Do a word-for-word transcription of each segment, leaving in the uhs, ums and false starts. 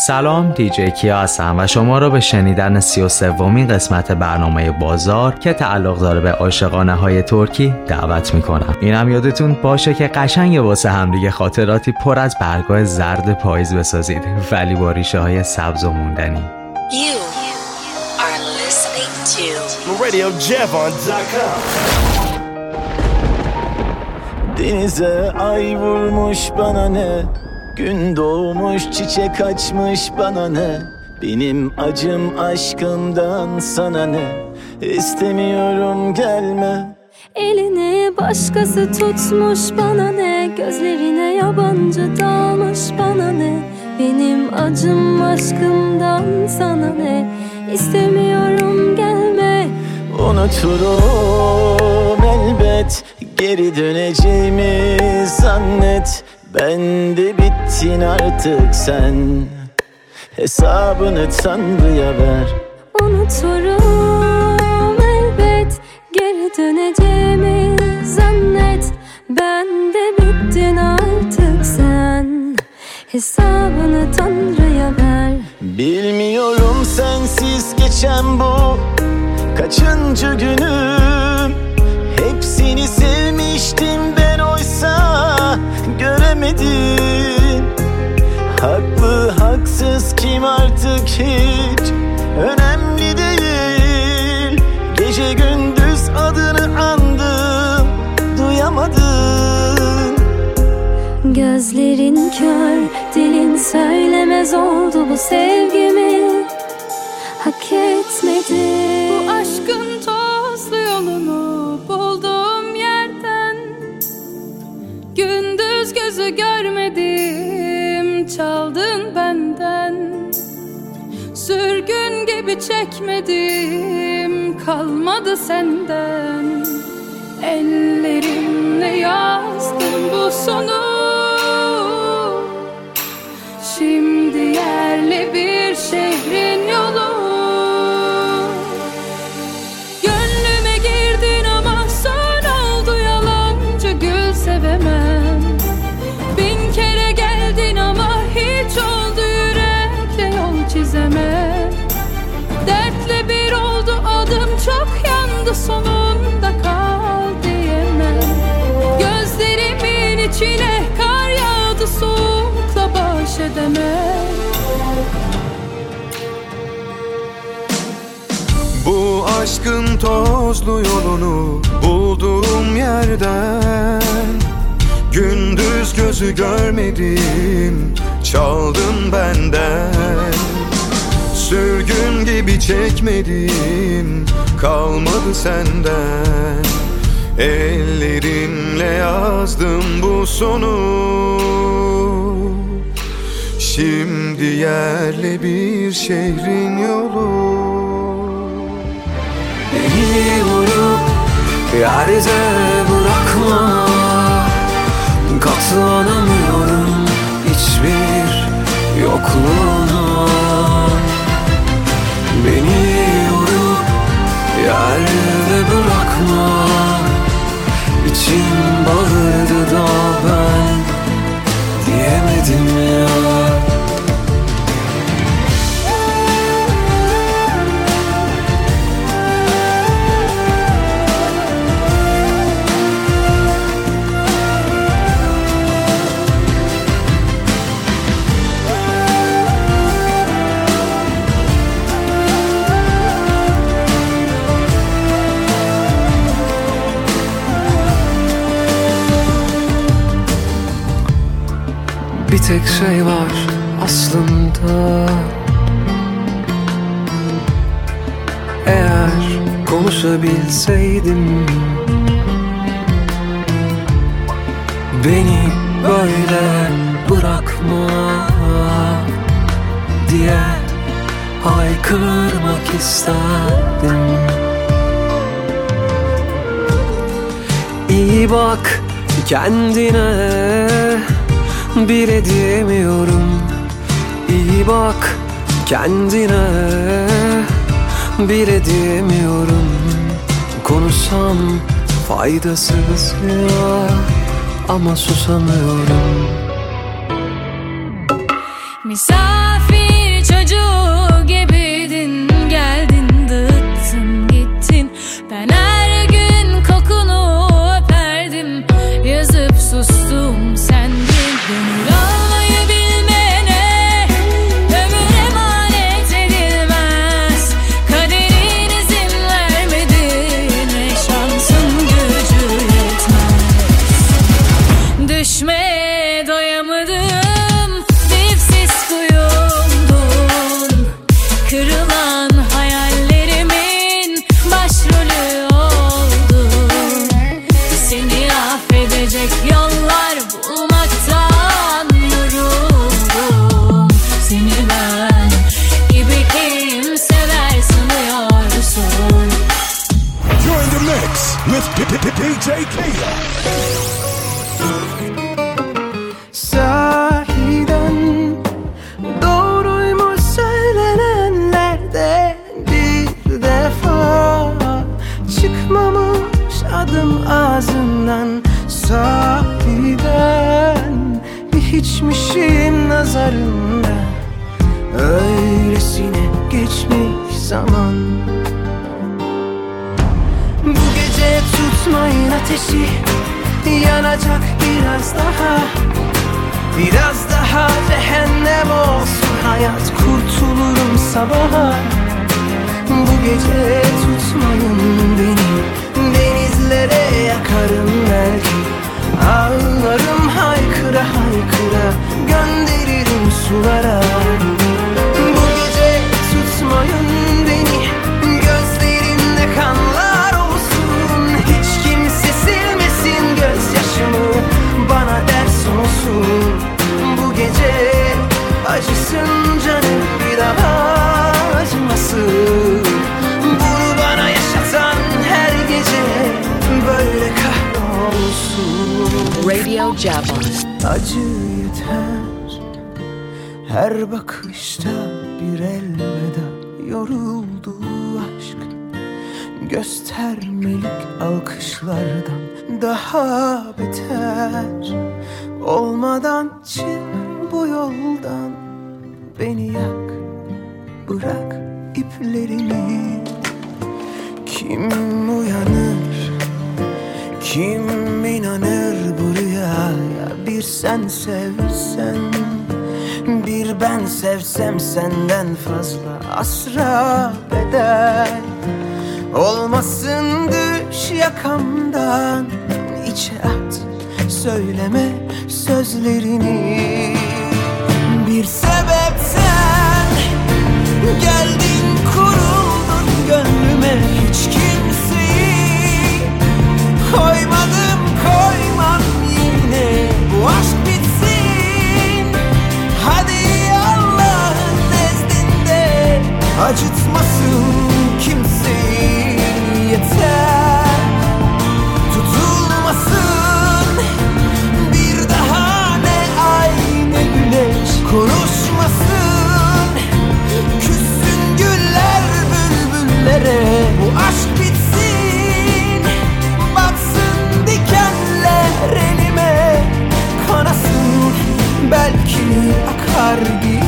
سلام، دیجی کیا هستم و شما را به شنیدن سی و سومین قسمت برنامه بازار که تعلق داره به عاشقانه های ترکی دعوت میکنم. اینم یادتون باشه که قشنگ واسه همدیگه خاطراتی پر از برگای زرد پاییز بسازید ولی با ریشه های سبز و موندنی. You are listening to radio javon dot com. Denize ay vurmuş bana ne, gün doğmuş çiçek açmış bana ne, benim acım aşkımdan sana ne, istemiyorum gelme. Elini başkası tutmuş bana ne, gözlerine yabancı dalmış bana ne, benim acım aşkımdan sana ne, istemiyorum gelme. Unuturum elbet, geri döneceğimi zannet. Ben de bittin artık sen, hesabını Tanrı'ya ver. Unuturum elbet, geri döneceğimi zannet. Ben de bittin artık sen, hesabını Tanrı'ya ver. Bilmiyorum sensiz geçen bu kaçıncı günüm. Hepsini sevmiştim ben oysa göremedim. Haklı haksız kim artık hiç önemli değil. Gece gündüz adını andım, duyamadın. Gözlerin kör, dilin söylemez oldu bu sevgimi. Hak etmedi. Bu aşkın tozlu yolunu bulduğum yerden, gündüz gözü görmedim, çaldın benden. Sürgün gibi çekmedim, kalmadı senden. Ellerimle yazdım bu sonu, şimdi yerli bir şehrin yolu. Gönlüme girdin ama son oldu yalancı, gül sevemem. Bin kere geldin ama hiç oldu yürekle yol çizemem. Dertle bir oldu adım, çok yandı, sonunda kal diyemem. Gözlerimin içine kar yağdı, soğukla baş edemem. Bu aşkın tozlu yolunu bulduğum yerden, gündüz gözü görmedim, çaldın benden. Sürgün gibi çekmedim, kalmadı senden. Ellerimle yazdım bu sonu, şimdi yerli bir şehrin yolu. Beni vurup yerde bırakma, katlanamıyorum hiçbir yokluğuna. Beni vurup yerde bırakma, İçim bağırdı da ben diyemedim ya. Bir tek şey var aslında, eğer konuşabilseydim, beni böyle bırakma diye haykırmak isterdim. İyi bak kendine, bile diyemiyorum. İyi bak kendine, bile diyemiyorum. Konuşsam faydasız ya, ama susamıyorum. Misafir Öylesine geçmiş zaman. Bu gece tutmayın ateşi, yanacak biraz daha. Biraz daha cehennem olsun hayat, kurtulurum sabaha. Bu gece tutmayın beni, denizlere yakarım belki. Ağlarım haykıra haykıra, gönderirim sulara. Bu gece tutmayın beni, gözlerinde kanlar olsun. Hiç kimse silmesin gözyaşımı, bana ders olsun. Bu gece acısın canım, bir daha acımasın. Bunu bana yaşatan her gece böyle kahrolsun. Radio Jabba. Acı yeter her bakışta bir elveda. Yoruldu aşk göstermelik alkışlardan daha beter. Olmadan çık bu yoldan, beni yak, bırak iplerimi. Kim uyanır, kim inanır bu rüyaya? Bir sen sevsen, bir ben sevsem senden fazla asra bedel. Olmasın düş yakamdan, içe at, söyleme sözlerini. Bir sebepten geldin kuruldun gönlüme, hiç kimseyi koymadım koymam yine. Bu aşk bitsin hadi Allah'ın nezdinde, acıtmasın kimseyi yeter. Tutulmasın bir daha ne ay ne güneş, konuşmasın küssün güller bülbüllere. Bu aşk bitsin, batsın dikenler elime, kanasın belki akar gider.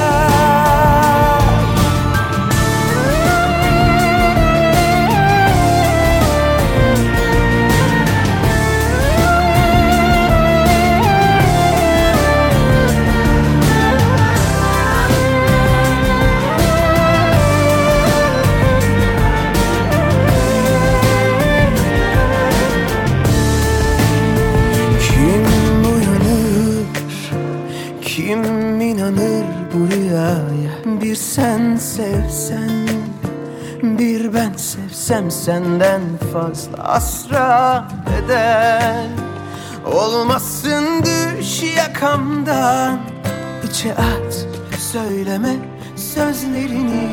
Kim inanır bu rüyaya? Bir sen sevsen, bir ben sevsem senden fazla asra bedel. Olmasın düş yakamdan, içe at, söyleme sözlerini.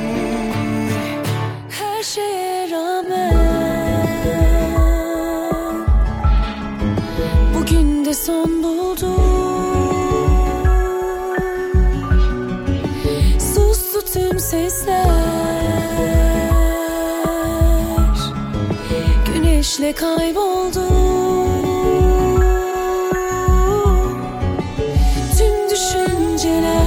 Her şeye rağmen bugün de son buldu. Tüm sesler güneşle kayboldu. Tüm düşünceler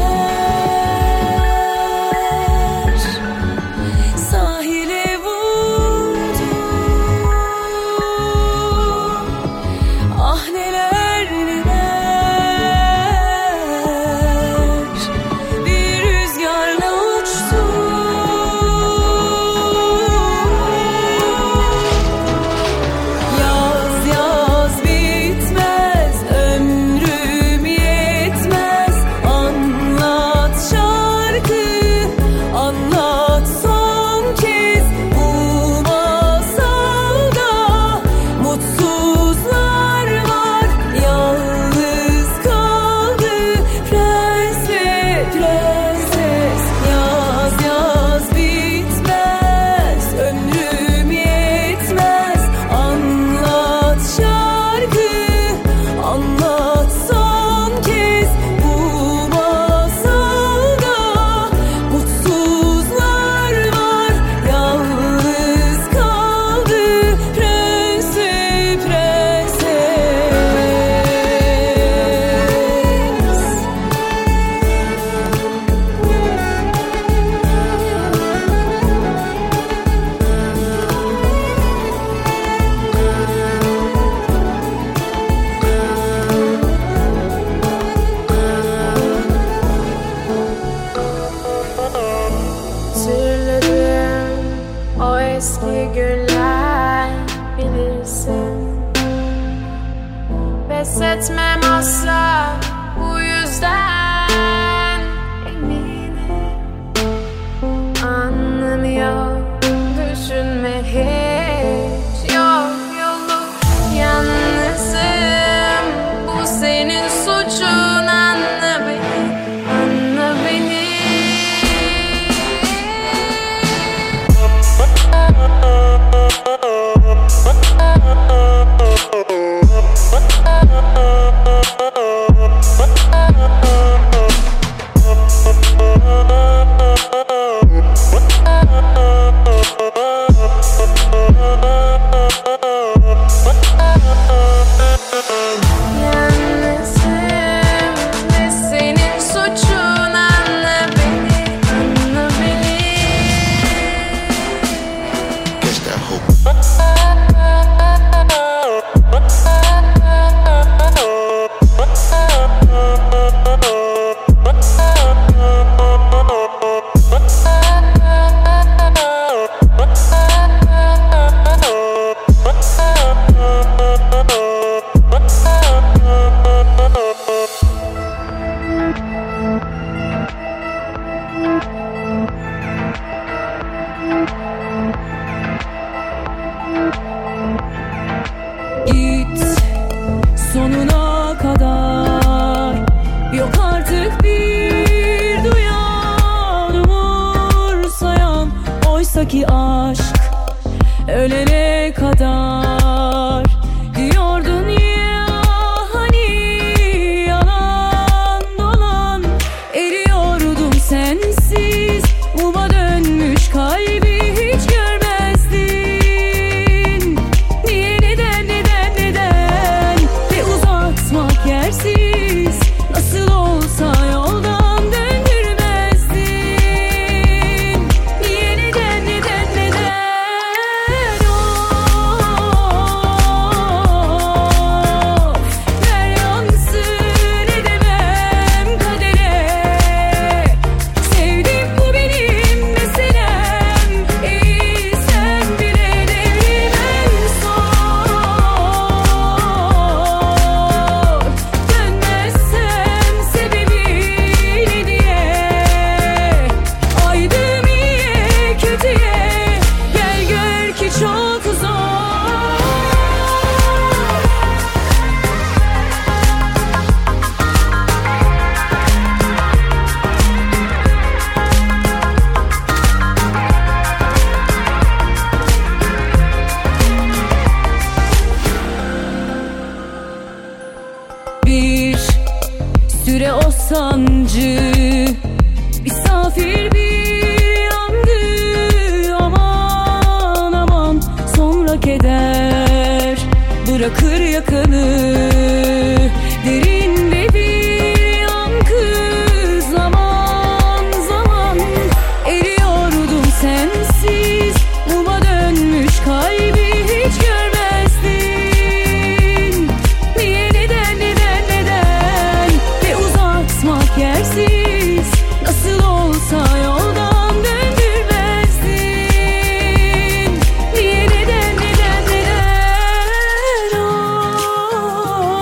sahile vurdu. Ah neler neler bir rüzgarla yaz yaz eski günler bilirsin. Pes etmem asla bu yüzden eminim. Anlamıyor düşünme hiç, yok yolu yalnızım. Bu senin suçun, anla beni, anla beni. Git sonuna kadar, yok artık bir duyan umursayan. Oysaki aşk ölene kadar diyordun ya hani, yalan dolan. Eriyordum sensiz, uma dönmüş kalbi hiç görmezdin. Niye, neden, neden, neden? Ve uzatmak yersiz, nasıl olsa yoldan döndürmezdin. Niye, neden, neden, neden? Of, ver yansın, edemem kadere. Sevdim, bu benim meselem. İyi sen bile devrim en son. Dönmezsem sebebi ne diye? Aydım iyiye kötüye, gel gör ki çok zor. Bir süre o sancı misafir bir yandı. Aman aman, sonra keder bırakır yakanı. Derinde bir yankı, zaman zaman eriyordum sensiz. Uma dönmüş kalbi hiç görmezdin. Niye, neden, neden, neden? Ve uzatmak yersiz, nasıl olsa yoldan döndürmezdin. Niye, neden, neden, neden? Of.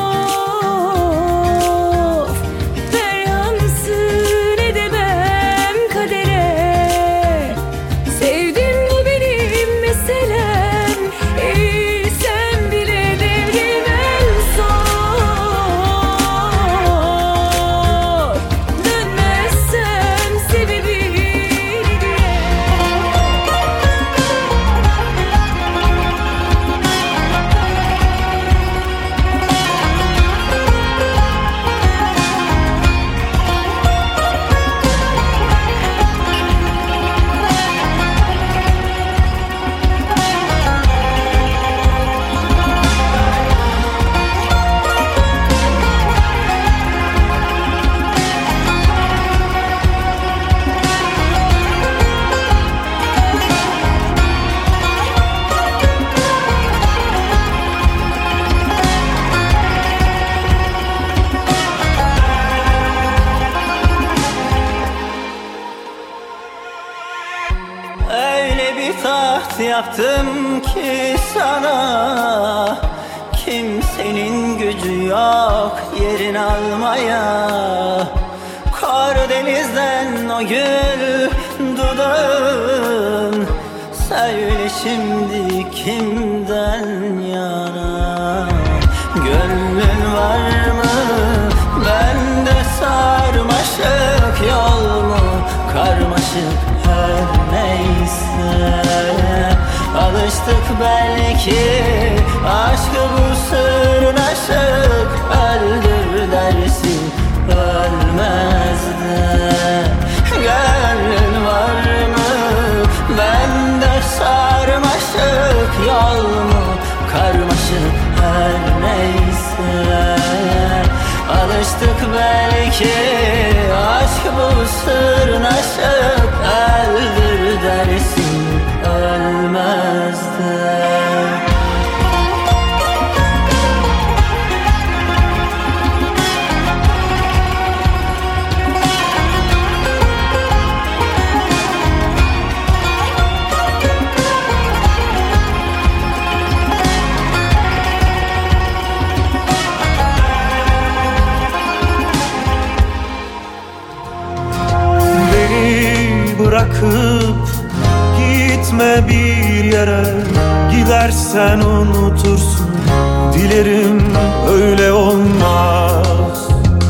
taht yaptım ki sana, kimsenin gücü yok yerin almaya. Karadeniz'den o gül dudağın, söyle şimdi kimden yana? Gönlün var mı bende sarmaşık, yol mu karmaşık her neyse. Alıştık belki aşkı bu sırnaşık, öldür dersin ölmez de. Gönlün var mı bende sarmaşık, yol mu karmaşık her neyse. Alıştık belki aşk bu sırnaşık, öldür dersin ölmez de. Bırakıp gitme bir yere, gidersen unutursun. Dilerim öyle olmaz.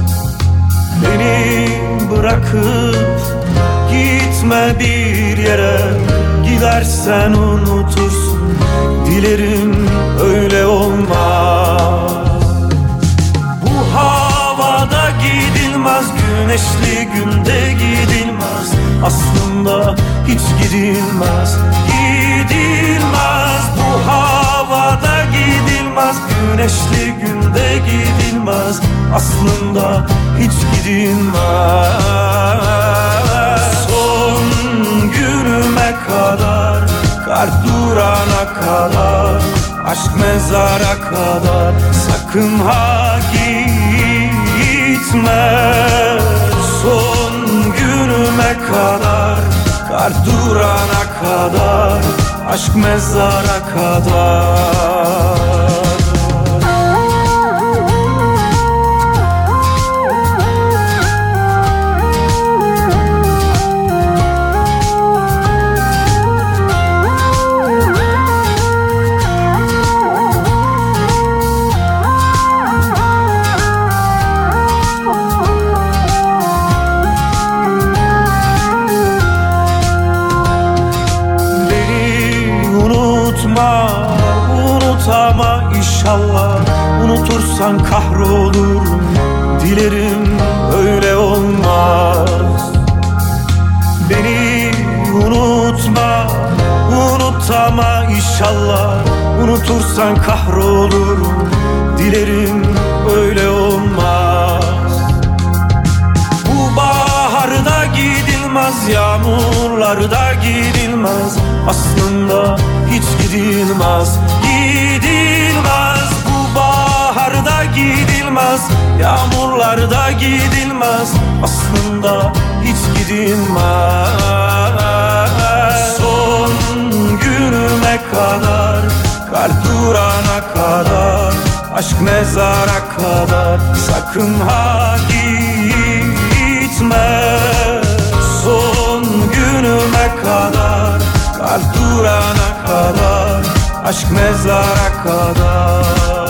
Beni bırakıp gitme bir yere, gidersen unutursun. Dilerim öyle olmaz. Bu havada gidilmez, güneşli günde gidilmez. Aslında hiç gidilmez, gidilmez. Bu havada gidilmez, güneşli günde gidilmez. Aslında hiç gidilmez. Son günüme kadar, kar durana kadar, aşk mezara kadar, sakın ha gitme. Son günüme kadar, kar durana kadar, aşk mezara kadar. Unutama inşallah, unutursan kahrolurum. Dilerim öyle olmaz. Beni unutma, unutama inşallah, unutursan kahrolurum. Dilerim öyle olmaz. Bu baharda gidilmez, yağmurlarda gidilmez. Aslında hiç gidilmez, gidilmez. Bu baharda gidilmez, yağmurlarda gidilmez. Aslında hiç gidilmez. Son günüme kadar, kar durana kadar, aşk mezara kadar, sakın ha gitme. Son günüme kadar, kar durana kadar, aşk mezara kadar.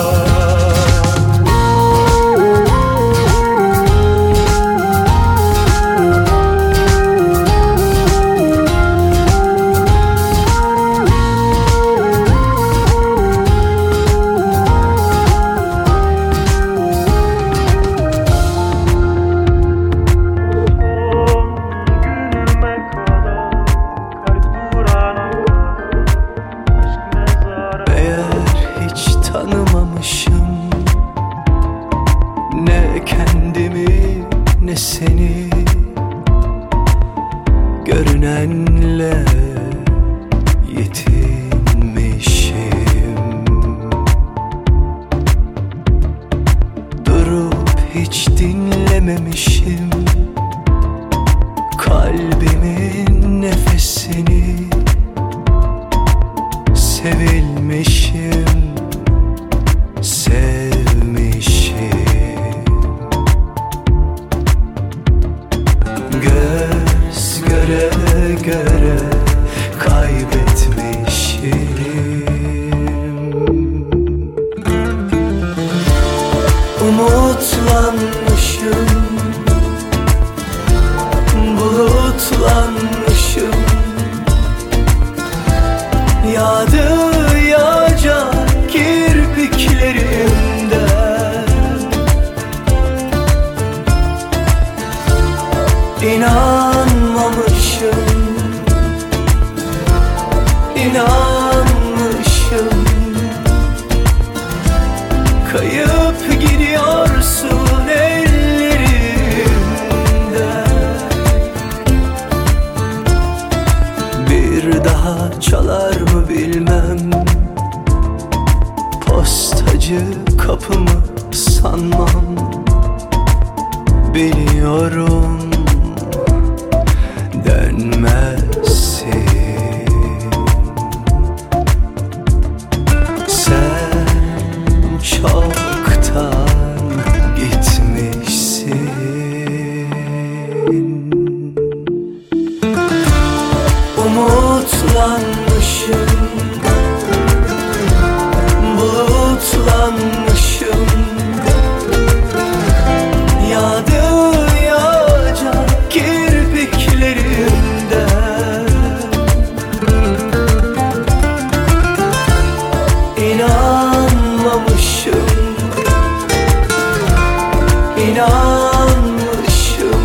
Görünenle yetinmişim, durup hiç dinlememişim kalbimin nefesini. sevilmişim, sevmişim. Göz göre göre kaybetmişim. Umutlanmışım, bulutlanmışım. Yağdı yağacak kirpiklerimden. İnanmamışım, inanmışım. Kayıp gidiyorsun ellerimden. Bir daha çalar mı bilmem, postacı kapımı sanmam. Biliyorum dönmezsin. Sen çoktan gitmişsin. Umutlanmışım, bulutlanmışım. Yağdı yağacak kirpiklerimden. İnanmamışım, inanmışım.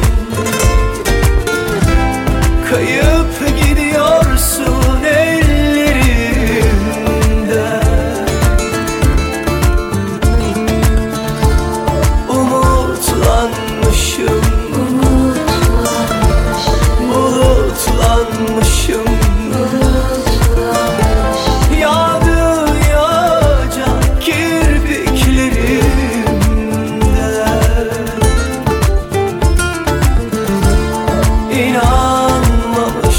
Kayıp gidiyorsun ellerimden. Umutlanmışım, bulutlanmışım. Yağdı yağacak kirpiklerimden. İnanmamışım,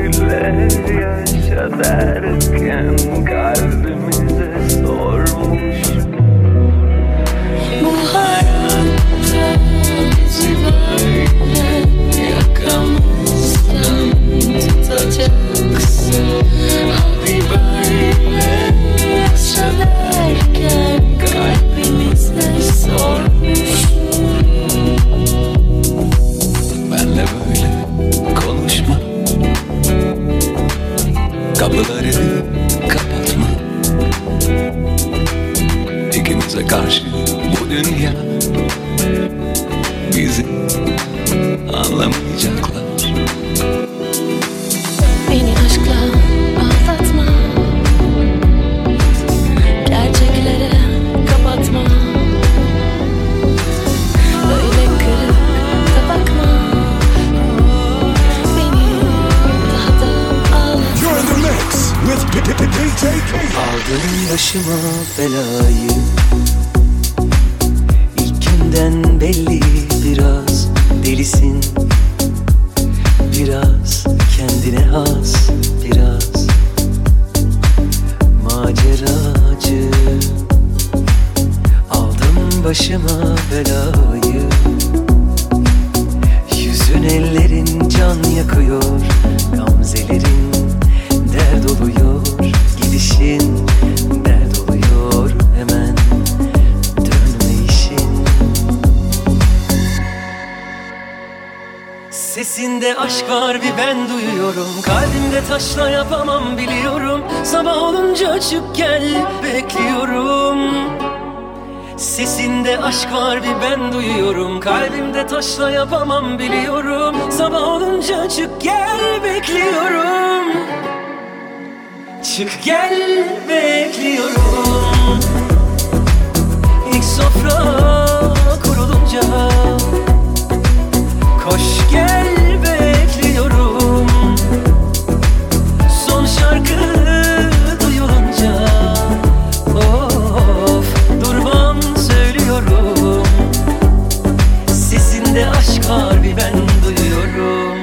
böyle yaşa derken kalbimize sormuş. Bu hayatta bizi böyle yakamızdan tutacaksın. Abi böyle yaşa derken kalbimize sormuş. Benle böyle konuşma, kapıları kapatma. İkimize karşı bu dünya, bizi anlamayacaklar. Beni aşkla aldatma, gerçeklere kapatma. Böyle kırıp da bakma, beni daha da ağlatma. You're in the mix with D J K. Aldım başıma belayı, İlkinden belli biraz delisin, biraz kendine has, biraz maceracı. Aldım başıma belayı, yüzün ellerin can yakıyor, gamzelerin dert oluyor, gidişin dert oluyor, hemen dönme işin. Sesinde aşk var bir ben duyuyorum, kalbimde taşla yapamam biliyorum. Sabah olunca açıp gel bekliyorum. Sesinde aşk var bir ben duyuyorum, kalbimde taşla yapamam biliyorum. Sabah olunca açıp gel bekliyorum. Çık gel bekliyorum. İlk sofra kurulunca koş gel bekliyorum. Son şarkı duyulunca of durmam söylüyorum. Sesinde aşk var bir ben duyuyorum.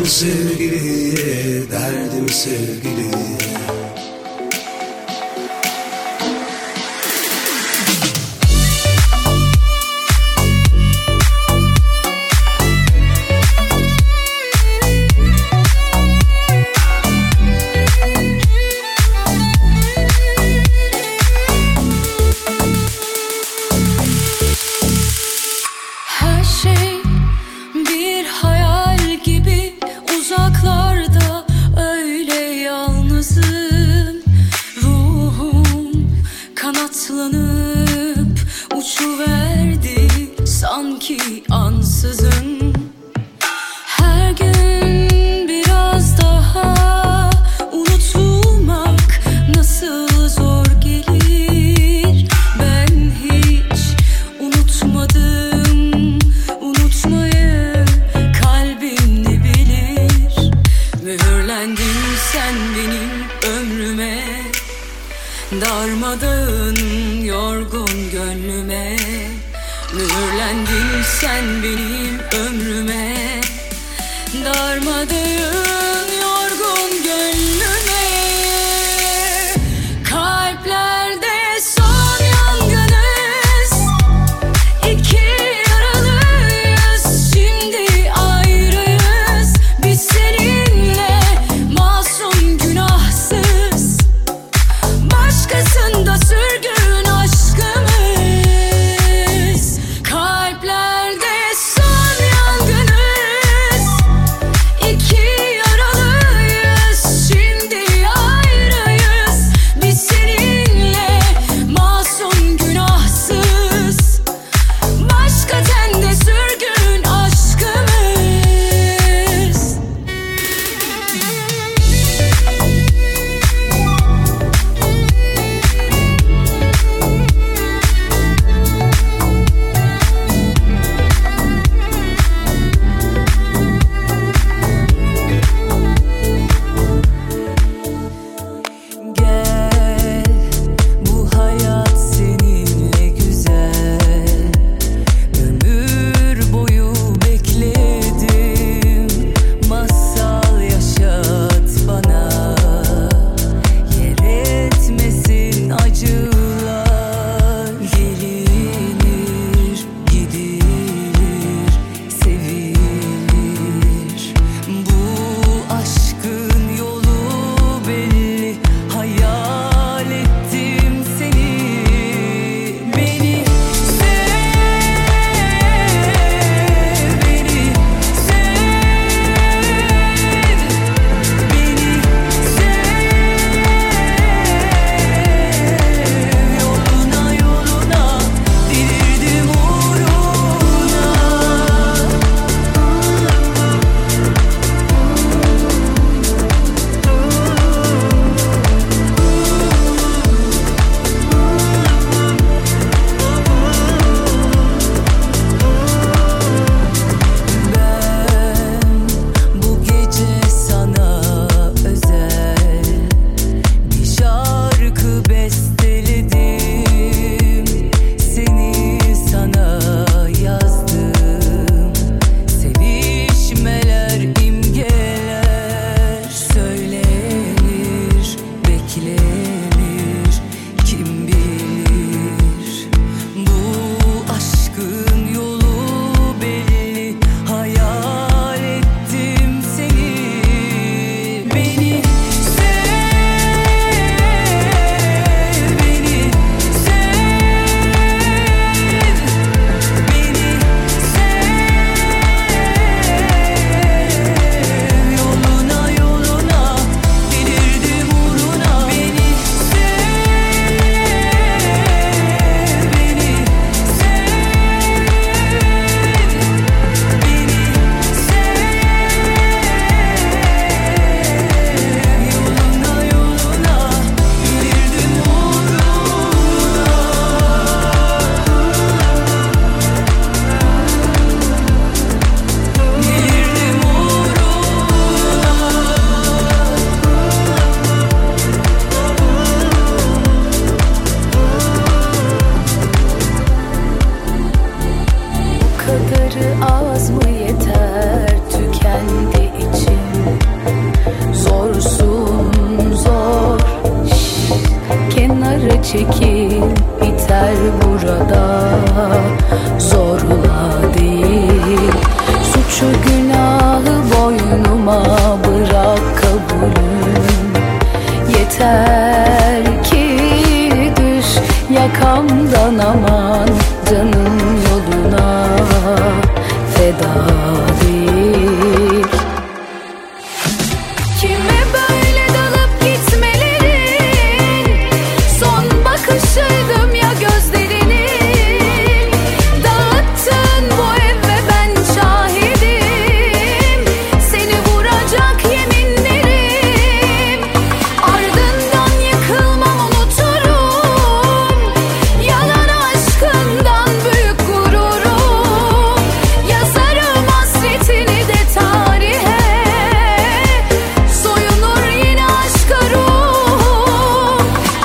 sevgiliye, derdim sevgiliye. Kalplerde son yangınız, iki çekil, biter burada. Zorla değil, suçu günahı boynuma bırak kabulüm. Yeter ki düş yakamdan, aman canım yoluna feda değil. Kime böyle dalıp gitmelerin son bakışıydım ya gözlerinin. Dağıttın bu ev ve ben şahidim, seni vuracak yeminlerim. Ardından yıkılmam, unuturum yalan aşkından büyük gururum. Yazarım hasretini de tarihe, soyunur yine aşka ruhum.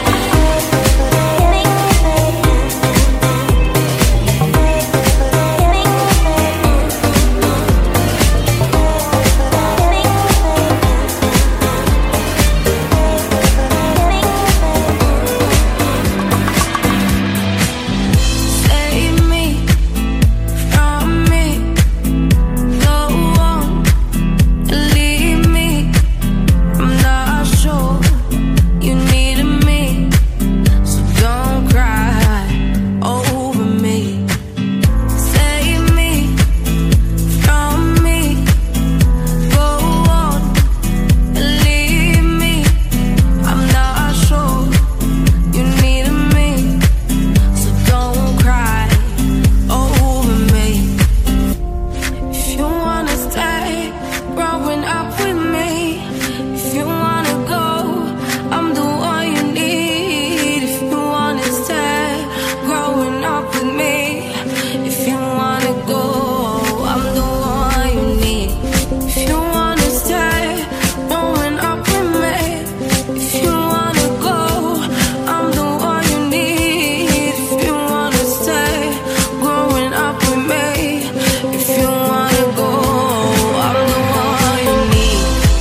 Save me from me, go on and leave me. I'm not sure you needed me, so don't cry over me. Save me from me, go on and leave me. I'm not sure you needed me, so don't cry over me. If you wanna stay growing up with me, if you wanna go, I'm the one you need. If you wanna stay growing up with me, if you wanna go, I'm the one you need. If you wanna stay growing up with me, if you wanna go, I'm the one you need. If you wanna stay growing up with me, if you wanna go, I'm the one you need.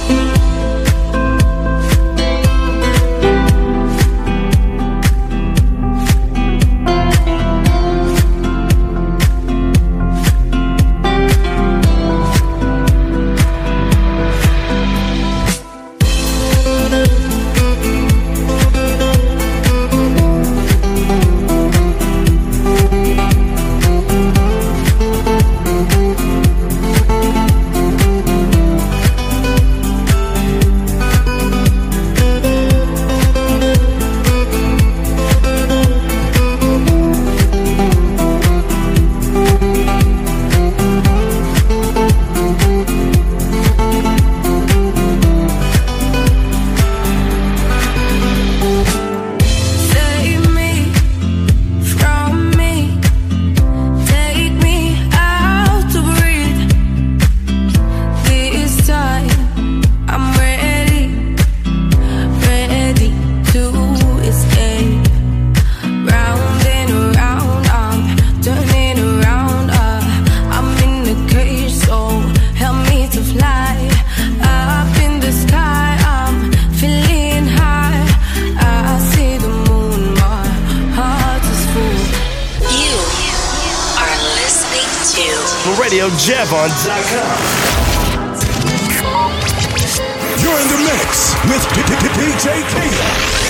Save me from me, take me out to breathe. This time I'm ready, ready to escape. Round and around, I'm turning around. uh, I'm in the cage, so help me to fly. Up in the sky, I'm feeling high. I see the moon, my heart is full. You are listening to radio javon dot com. You're in the mix with D J Kaya.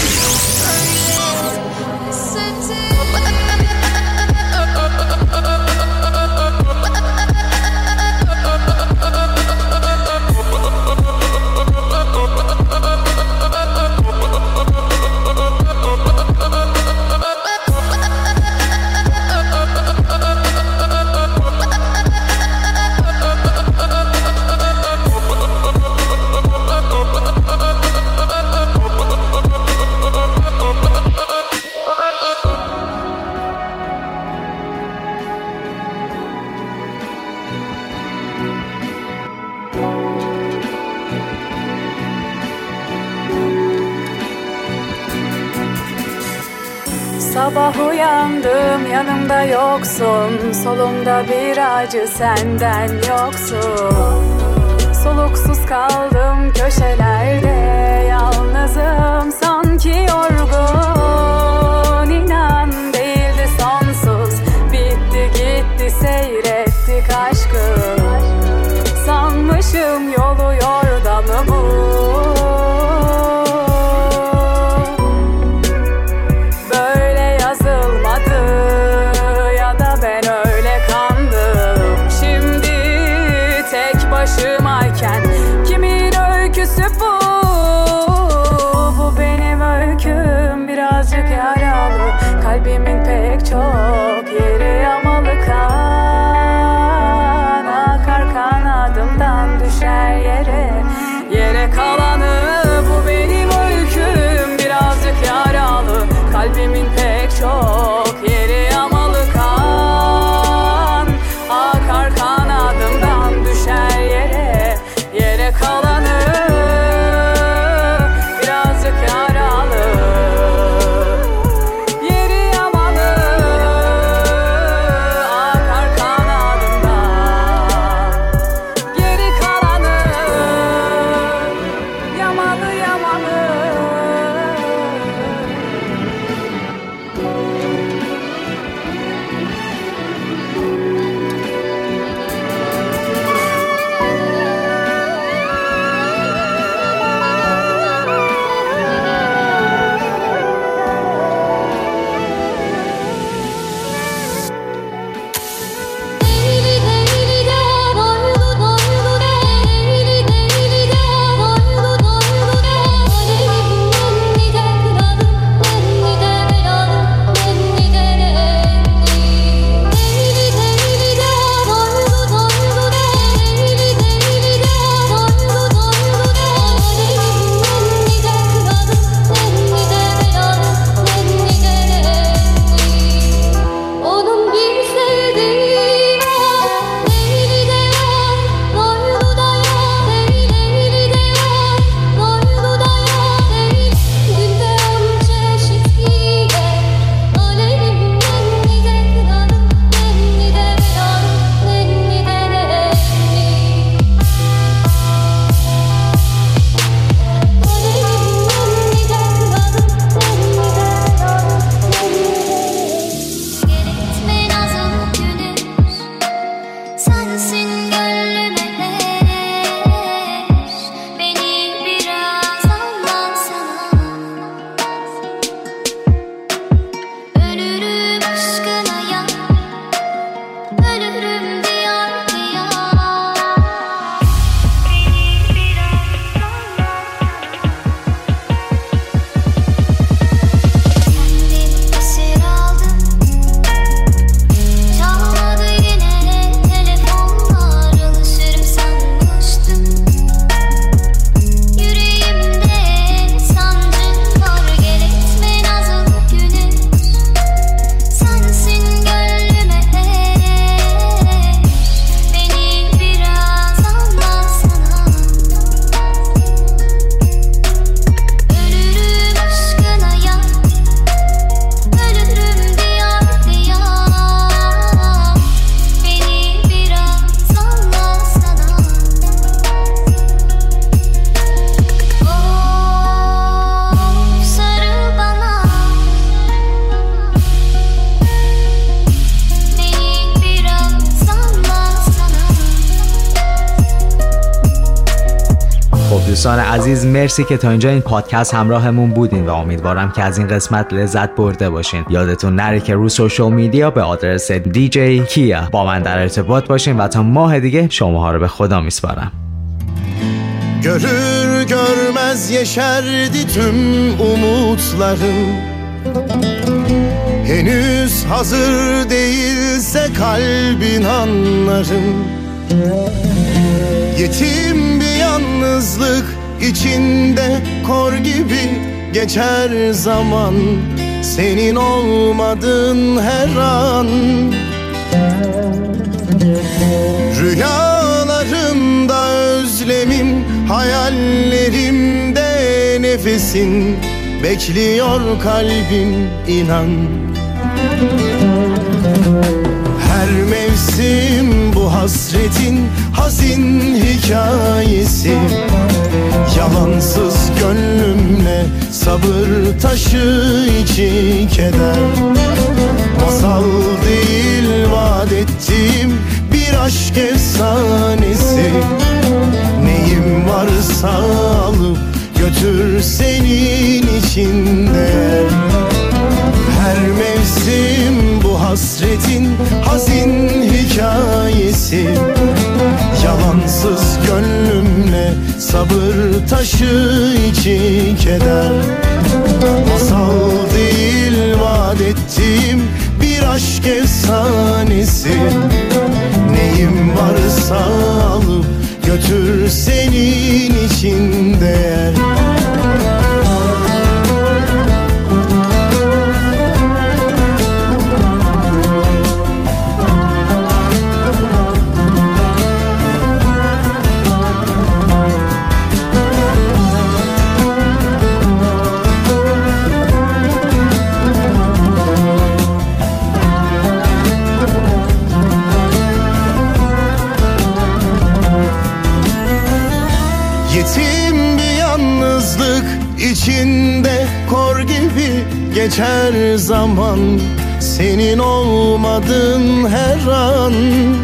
Sabah uyandım, yanımda yoksun. Solumda bir acı, senden yoksun. Soluksuz kaldım köşelerde, yalnızım sanki yorgun. başım yoluyor damımı. Böyle yazılmadı ya da ben öyle kandım. Şimdi tek başımayken kimin öyküsü bu? Bu benim öyküm, birazcık yaralı. Kalbimin pek çok yeri yamalı kan. Akar kanadımdan düşer yere. Yere kalanı bu benim öyküm, birazcık yaralı. Kalbimin pek çok yeri yamalı kan. Akar kanadımdan düşer yere. Yere kalanı birazcık yaralı. Yeri yamalı. Akar kanadımdan. Geri kalanı yamalı yamalı. Onun bir sevdiği var, Leyli de var, Loylu da ya, Leyli de var, Loylu da ya, Leyli. Günde on çeşit giyer, alevim nenni de kınarım, nenni de yarım, nenni de nenni. Alevim nenni de kınarım, nenni de yarım, nenni de. Gitme nazım güneş, sensin gönlüme eş. Beni biraz anlatsana. Ölürüm aşkına ya, ölürüm diyar diyar. Beni biraz kendim esir aldım. Çalmadı yine telefonlar, alışırım sanmıştım. Yüreğimde sancın var, gel etme nazım güneş. Sensin gönlüme eş. Beni biraz anlatsana. Ölürüm aşkına ya, ölürüm diyar diyar. Beni biraz anlatsana. Oh, sarıl bana. Beni biraz anlatsana. خب دوستان عزیز، مرسی که تا اینجا این پادکست همراهمون بودین و امیدوارم که از این قسمت لذت برده باشین. یادتون نره که رو سوشال میدیا به آدرس دی جی کیا با من در ارتباط باشین و تا ماه دیگه شماها رو به خدا میسپارم. Görür görmez yeşerdi tüm umutlarım. Henüz hazır değilse kalbin anlarım. Yetim bir yalnızlık içinde kor gibi geçer zaman. Senin olmadın her an. Rüyalarımda özlemim, hayallerimde nefesin. Bekliyor kalbim, inan. Her mevsim bu hasretin hazin hikayesi. Yalansız gönlümle sabır taşı içi keder. Masal değil vaat ettiğim bir aşk efsanesi. varsa alıp götür senin içinde. Her mevsim bu hasretin hazin hikayesi, yalansız gönlümle sabır taşı içi keder. Masal değil vaat ettiğim bir aşk efsanesi, neyim varsa alıp götür senin için değer. Yetim bir yalnızlık içinde kor gibi geçer zaman, senin olmadın her an.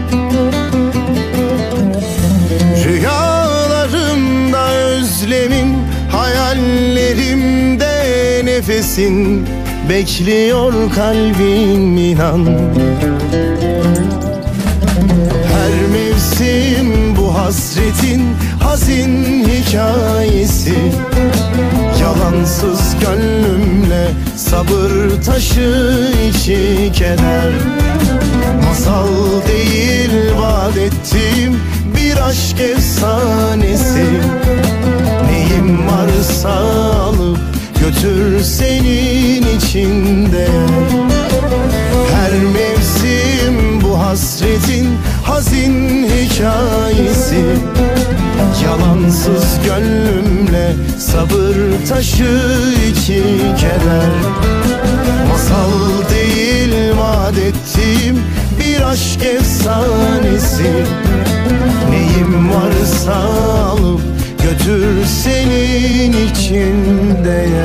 Rüyalarımda özlemim, hayallerimde nefesin, bekliyor kalbim inan. Her mevsim bu hasretin hazin hikayesi, yalansız gönlümle sabır taşı içi keder. Masal değil vaat ettiğim bir aşk efsanesi, neyim varsa alıp götür senin içinde. Her mevsim bu hasretin hazin hikayesi, yalansız gönlümle sabır taşı iki keder. Masal değil vaat ettiğim bir aşk efsanesi, neyim varsa alıp götür senin için değer.